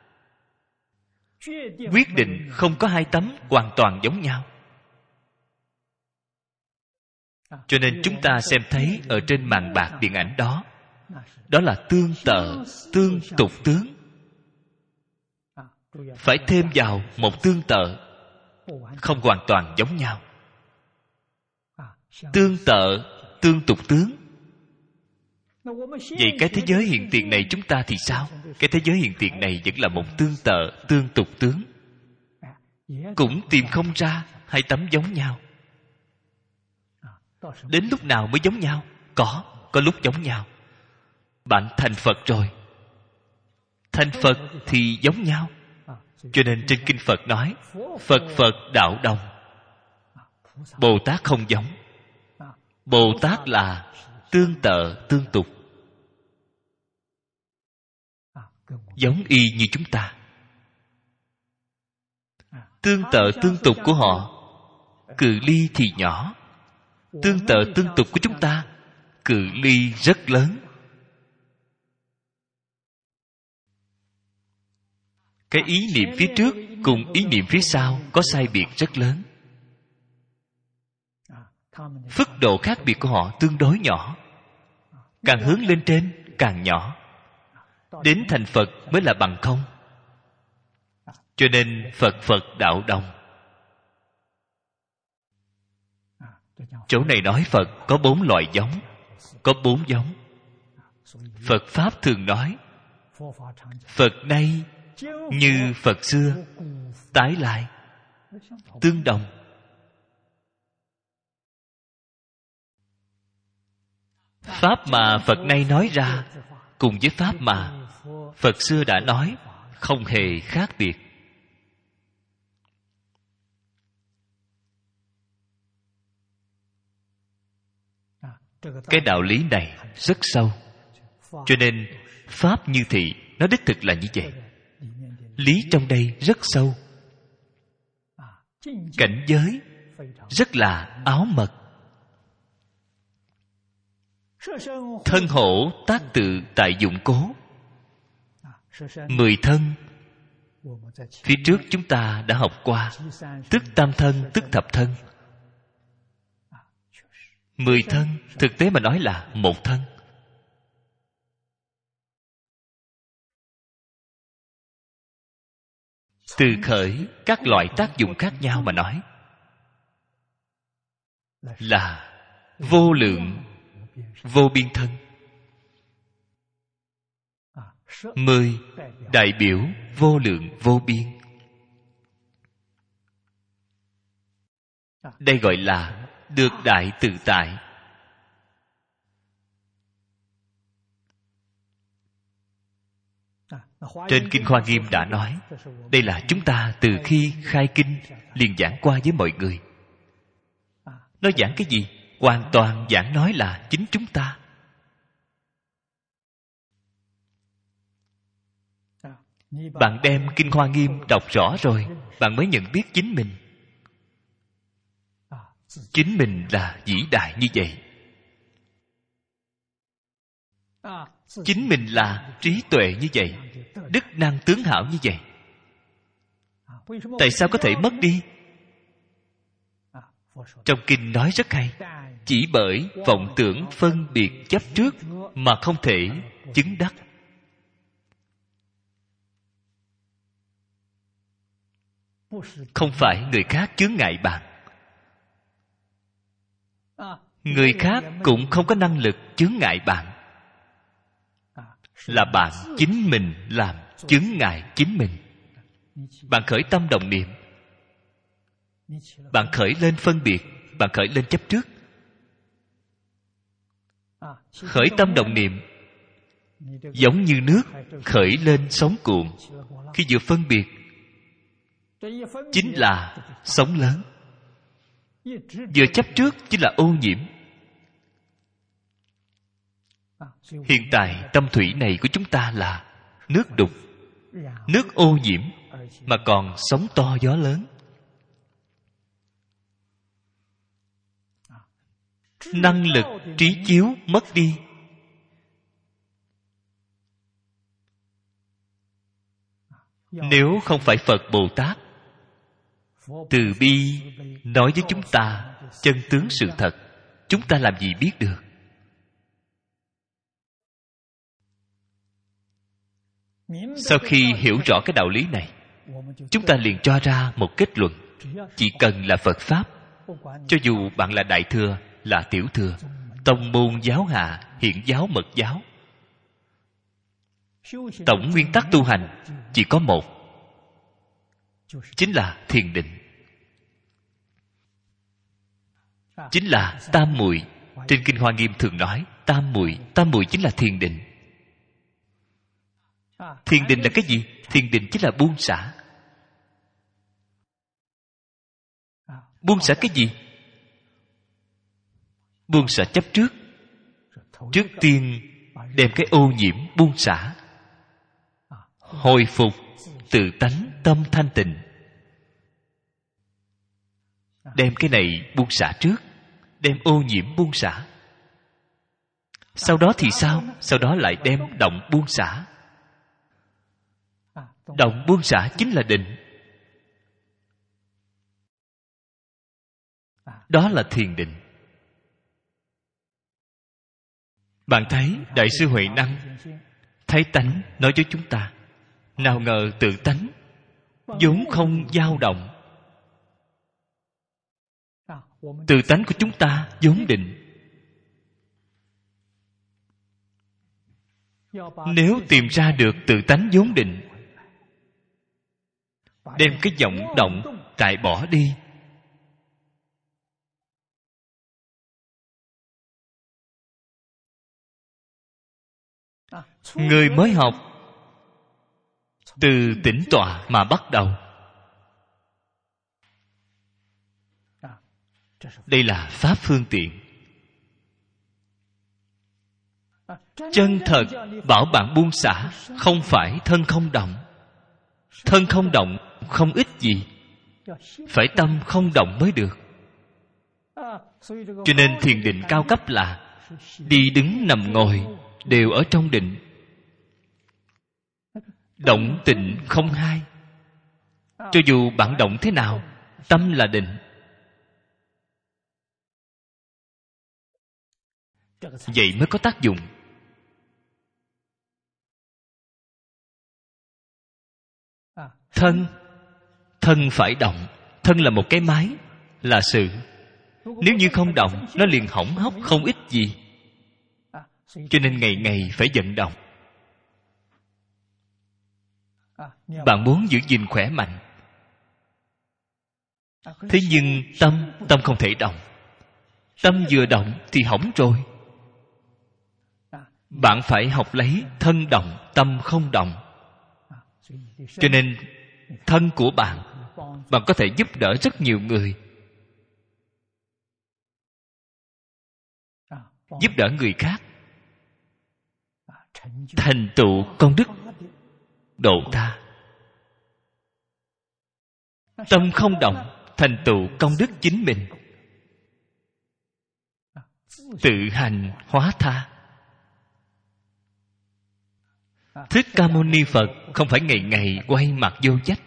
Quyết định không có hai tấm hoàn toàn giống nhau. Cho nên chúng ta xem thấy ở trên màn bạc điện ảnh đó, đó là tương tự, tương tục tướng. Phải thêm vào một tương tự, không hoàn toàn giống nhau. Tương tự, tương tục tướng. Vậy cái thế giới hiện tiền này chúng ta thì sao? Cái thế giới hiện tiền này vẫn là một tương tự, tương tục tướng. Cũng tìm không ra hai tấm giống nhau. Đến lúc nào mới giống nhau? Có, có lúc giống nhau. Bạn thành Phật rồi, thành Phật thì giống nhau. Cho nên trên kinh Phật nói Phật Phật đạo đồng. Bồ Tát không giống. Bồ Tát là tương tự tương tục. giống y như chúng ta. Tương tự tương tục của họ, cự ly thì nhỏ. Tương tự tương tục của chúng ta, cự ly rất lớn. Cái ý niệm phía trước cùng ý niệm phía sau có sai biệt rất lớn. Phức độ khác biệt của họ tương đối nhỏ. Càng hướng lên trên càng nhỏ. Đến thành Phật mới là bằng không. Cho nên Phật Phật đạo đồng. Chỗ này nói Phật có bốn loại giống, có bốn giống. Phật Pháp thường nói Phật nay như Phật xưa, tái lại, tương đồng. Pháp mà Phật nay nói ra cùng với Pháp mà Phật xưa đã nói không hề khác biệt. Cái đạo lý này rất sâu. Cho nên Pháp như thị nó đích thực là như vậy. Lý trong đây rất sâu. Cảnh giới rất là áo mật. Thân hổ tác tự tại dụng cố. Mười thân phía trước chúng ta đã học qua. Tức tam thân, tức thập thân. Mười thân thực tế mà nói là một thân. Từ khởi các loại tác dụng khác nhau mà nói là vô lượng vô biên thân. Mười đại biểu vô lượng vô biên. Đây gọi là được đại tự tại. Trên Kinh Hoa Nghiêm đã nói, đây là chúng ta từ khi khai kinh liền giảng qua với mọi người. Nó giảng cái gì? Hoàn toàn giảng nói là chính chúng ta. Bạn đem Kinh Hoa Nghiêm đọc rõ rồi, bạn mới nhận biết chính mình. Chính mình là vĩ đại như vậy. Chính mình là trí tuệ như vậy, đức năng tướng hảo như vậy. Tại sao có thể mất đi? Trong kinh nói rất hay. Chỉ bởi vọng tưởng phân biệt chấp trước mà không thể chứng đắc. Không phải người khác chướng ngại bạn. Người khác cũng không có năng lực chướng ngại bạn. Là bạn chính mình làm chướng ngại chính mình. Bạn khởi tâm đồng niệm, bạn khởi lên phân biệt, bạn khởi lên chấp trước. Khởi tâm đồng niệm giống như nước khởi lên sóng cuộn. Khi vừa phân biệt chính là sóng lớn, vừa chấp trước chính là ô nhiễm. Hiện tại tâm thủy này của chúng ta là nước đục, nước ô nhiễm, mà còn sóng to gió lớn. Năng lực trí chiếu mất đi. Nếu không phải Phật Bồ Tát từ bi nói với chúng ta chân tướng sự thật, chúng ta làm gì biết được? Sau khi hiểu rõ cái đạo lý này, chúng ta liền cho ra một kết luận. Chỉ cần là Phật Pháp, cho dù bạn là Đại Thừa, là Tiểu Thừa, tông môn giáo hạ, hiển giáo, mật giáo, tổng nguyên tắc tu hành chỉ có một, chính là thiền định. Chính là tam muội. Trên Kinh Hoa Nghiêm thường nói tam muội. Tam muội chính là thiền định. Thiền định là cái gì? Thiền định chính là buông xả. Buông xả cái gì? Buông xả chấp trước. Trước tiên đem cái ô nhiễm buông xả. hồi phục tự tánh tâm thanh tịnh. Đem cái này buông xả trước, đem ô nhiễm buông xả. Sau đó thì sao? Sau đó lại đem động buông xả. Động buông xả chính là định. Đó là thiền định. Bạn thấy Đại sư Huệ Năng thấy tánh nói với chúng ta, nào ngờ tự tánh vốn không dao động. Tự tánh của chúng ta vốn định. Nếu tìm ra được tự tánh vốn định, đem cái vọng động tại bỏ đi, người mới học từ tĩnh tọa mà bắt đầu. Đây là pháp phương tiện. Chân thật bảo bạn buông xả, không phải thân không động. Thân không động không ích gì, phải tâm không động mới được. Cho nên thiền định cao cấp là đi đứng nằm ngồi đều ở trong định. Động tịnh không hai. Cho dù bạn động thế nào, tâm là định. Vậy mới có tác dụng. Thân Thân phải động. Thân là một cái máy, là sự. Nếu như không động, nó liền hỏng hóc không ích gì. Cho nên ngày ngày phải vận động. Bạn muốn giữ gìn khỏe mạnh, thế nhưng tâm Tâm không thể động. Tâm vừa động thì hỏng rồi. Bạn phải học lấy thân động, tâm không động. Cho nên thân của bạn, bạn có thể giúp đỡ rất nhiều người. Giúp đỡ người khác thành tựu công đức độ tha. Tâm không động, thành tựu công đức chính mình. Tự hành hóa tha. Thích Ca Mâu Ni Phật không phải ngày ngày quay mặt vô vách.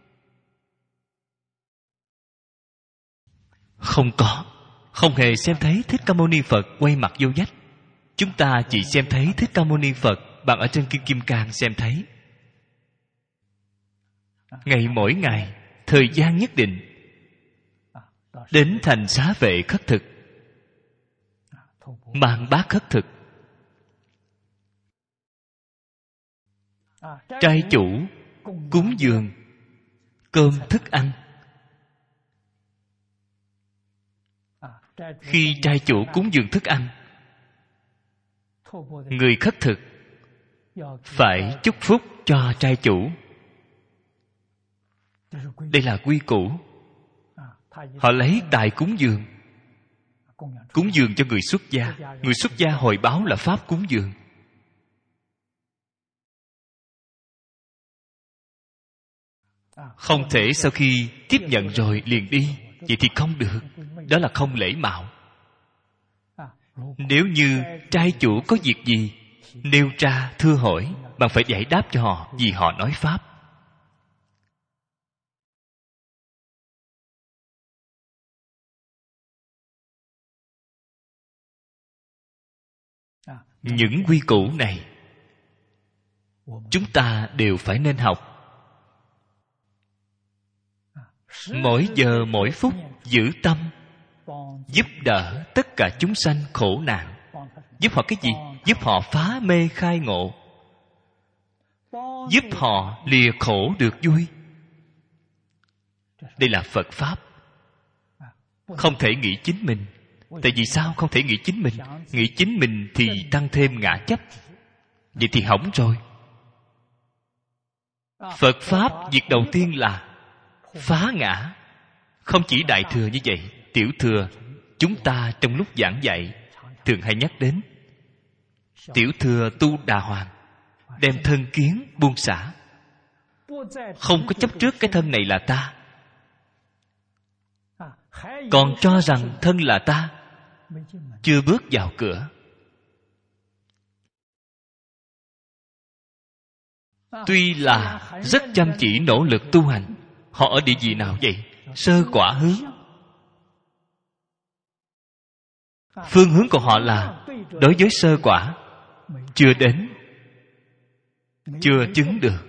Không có. Không hề xem thấy Thích Ca Mâu Ni Phật quay mặt vô vách. Chúng ta chỉ xem thấy Thích Ca Mâu Ni Phật bạn ở trên Kim Kim Cang xem thấy. Ngày mỗi ngày, thời gian nhất định, đến thành xá vệ khất thực, mang bát khất thực. Trai chủ cúng dường cơm thức ăn. Khi trai chủ cúng dường thức ăn, người khất thực phải chúc phúc cho trai chủ. Đây là quy củ. Họ lấy tài cúng dường, cúng dường cho người xuất gia. Người xuất gia hồi báo là pháp cúng dường. Không thể sau khi tiếp nhận rồi liền đi. Vậy thì không được. Đó là không lễ mạo. Nếu như trai chủ có việc gì nêu ra thưa hỏi, bạn phải giải đáp cho họ, vì họ nói pháp. Những quy củ này chúng ta đều phải nên học. Mỗi giờ mỗi phút giữ tâm, giúp đỡ tất cả chúng sanh khổ nạn. Giúp họ cái gì? Giúp họ phá mê khai ngộ, giúp họ lìa khổ được vui. Đây là Phật Pháp. Không thể nghĩ chính mình. Tại vì sao không thể nghĩ chính mình? Nghĩ chính mình thì tăng thêm ngã chấp. Vậy thì hỏng rồi. Phật Pháp việc đầu tiên là phá ngã. Không chỉ Đại Thừa như vậy, Tiểu Thừa chúng ta trong lúc giảng dạy thường hay nhắc đến. Tiểu Thừa Tu Đà Hoàng đem thân kiến buông xả. không có chấp trước cái thân này là ta, còn cho rằng thân là ta, chưa bước vào cửa. Tuy là rất chăm chỉ nỗ lực tu hành, họ ở địa vị nào vậy? Sơ quả hướng. Phương hướng của họ là đối với sơ quả, chưa đến, chưa chứng được.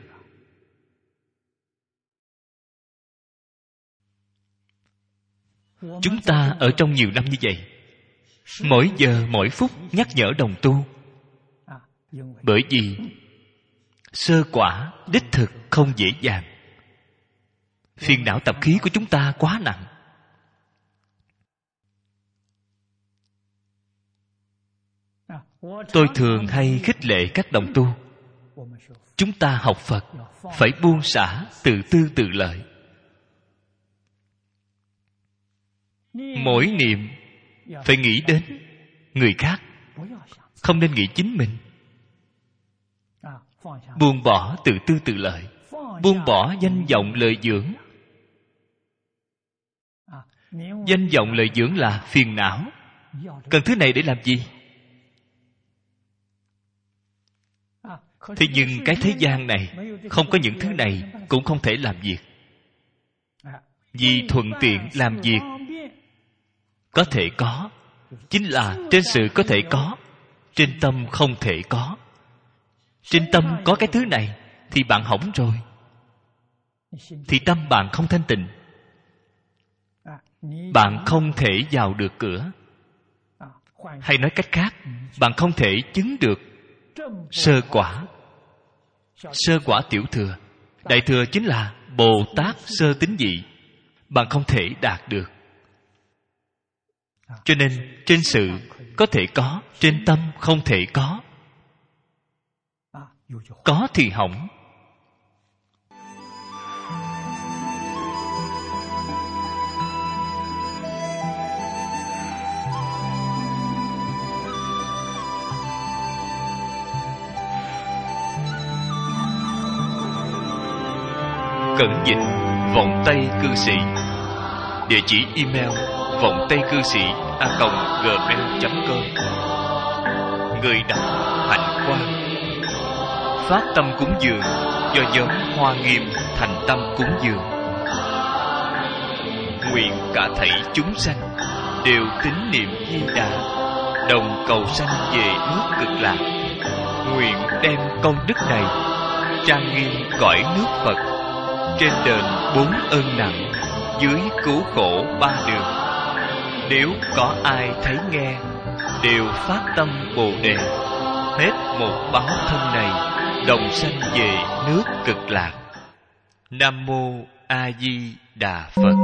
Chúng ta ở trong nhiều năm như vậy, mỗi giờ mỗi phút nhắc nhở đồng tu, bởi vì sơ quả đích thực không dễ dàng. Phiền não tập khí của chúng ta quá nặng. Tôi thường hay khích lệ các đồng tu, chúng ta học Phật phải buông xả tự tư tự lợi. Mỗi niệm phải nghĩ đến người khác, không nên nghĩ chính mình. Buông bỏ tự tư tự lợi, buông bỏ danh vọng lợi dưỡng. Danh vọng lợi dưỡng là phiền não. Cần thứ này để làm gì? Thế nhưng cái thế gian này không có những thứ này cũng không thể làm việc. Vì thuận tiện làm việc có thể có, chính là trên sự có thể có, trên tâm không thể có. Trên tâm có cái thứ này thì bạn hỏng rồi, thì tâm bạn không thanh tịnh, bạn không thể vào được cửa. Hay nói cách khác, bạn không thể chứng được sơ quả. Sơ quả tiểu thừa, đại thừa chính là Bồ Tát sơ tín vị, bạn không thể đạt được. Cho nên trên sự có thể có, trên tâm không thể có. Có thì hỏng. Cẩn dịch Vọng Tây Cư Sĩ. Địa chỉ email vọng tây cư sĩ a còng gmail chấm com. Người đọc Hạnh Quang. Phát tâm cúng dường do nhóm Hoa Nghiêm thành tâm cúng dường. Nguyện cả thảy chúng sanh đều tín niệm Di Đà, đồng cầu sanh về nước Cực Lạc. Nguyện đem công đức này trang nghiêm cõi nước Phật, trên đền bốn ơn nặng, dưới cứu khổ ba đường. Nếu có ai thấy nghe, đều phát tâm Bồ Đề, hết một báo thân này, đồng sanh về nước Cực Lạc. Nam mô A Di Đà Phật.